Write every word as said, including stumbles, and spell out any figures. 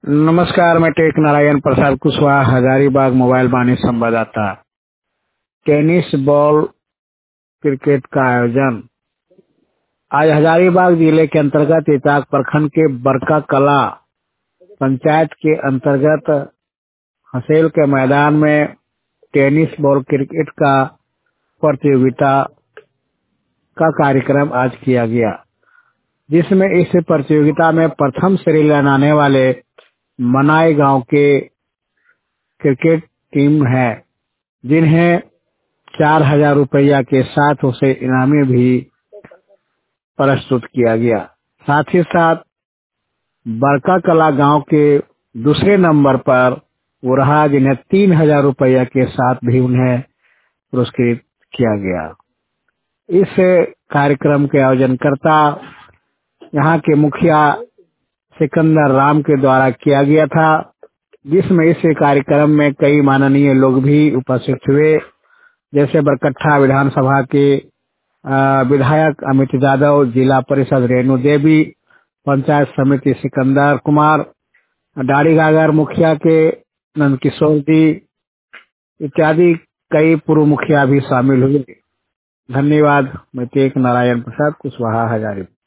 नमस्कार, मैं टेक नारायण प्रसाद कुशवाहा, हजारीबाग मोबाइल वाणी संवाददाता। टेनिस बॉल क्रिकेट का आयोजन आज हजारीबाग जिले के अंतर्गत इटाक प्रखंड के बरका कला पंचायत के अंतर्गत हसेल के मैदान में टेनिस बॉल क्रिकेट का प्रतियोगिता का कार्यक्रम आज किया गया, जिसमें इस प्रतियोगिता में प्रथम श्रेणी लाने वाले मनाई गांव के क्रिकेट टीम है, जिन्हें चार हजार रुपया के साथ उसे इनामी भी प्रस्तुत किया गया। साथ ही साथ बरका कला गांव के दूसरे नंबर पर वो रहा, जिन्हें तीन हजार रुपया के साथ भी उन्हें पुरस्कृत किया गया। इस कार्यक्रम के आयोजनकर्ता यहाँ के मुखिया सिकंदर राम के द्वारा किया गया था, जिसमें इस कार्यक्रम में कई माननीय लोग भी उपस्थित हुए, जैसे बरकट्ठा विधानसभा के अ, विधायक अमित यादव, जिला परिषद रेणु देवी, पंचायत समिति सिकंदर कुमार, डाड़ी गागर मुखिया के नंद किशोर जी इत्यादि कई पूर्व मुखिया भी शामिल हुए। धन्यवाद। मैं टेक नारायण प्रसाद कुशवाहा, हजारीबाग।